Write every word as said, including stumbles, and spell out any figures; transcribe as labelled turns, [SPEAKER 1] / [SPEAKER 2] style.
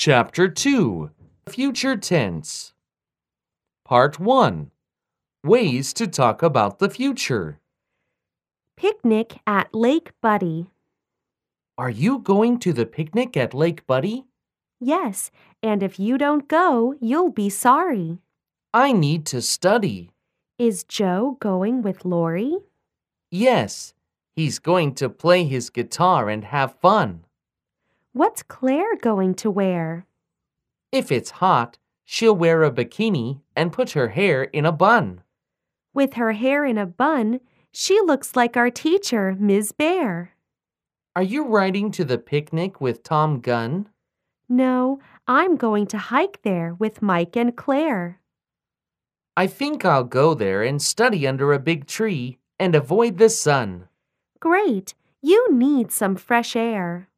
[SPEAKER 1] Chapter two, Future Tense. Part one, Ways to talk about the future.
[SPEAKER 2] Picnic at Lake Buddy.
[SPEAKER 1] Are you going to the picnic at Lake Buddy?
[SPEAKER 2] Yes, and if you don't go, you'll be sorry.
[SPEAKER 1] I need to study.
[SPEAKER 2] Is Joe going with Lori?
[SPEAKER 1] Yes, he's going to play his guitar and have fun.
[SPEAKER 2] What's Claire going to wear?
[SPEAKER 1] If it's hot, she'll wear a bikini and put her hair in a bun.
[SPEAKER 2] With her hair in a bun, she looks like our teacher, Miz Bear.
[SPEAKER 1] Are you riding to the picnic with Tom Gunn?
[SPEAKER 2] No, I'm going to hike there with Mike and Claire.
[SPEAKER 1] I think I'll go there and study under a big tree and avoid the sun.
[SPEAKER 2] Great, you need some fresh air.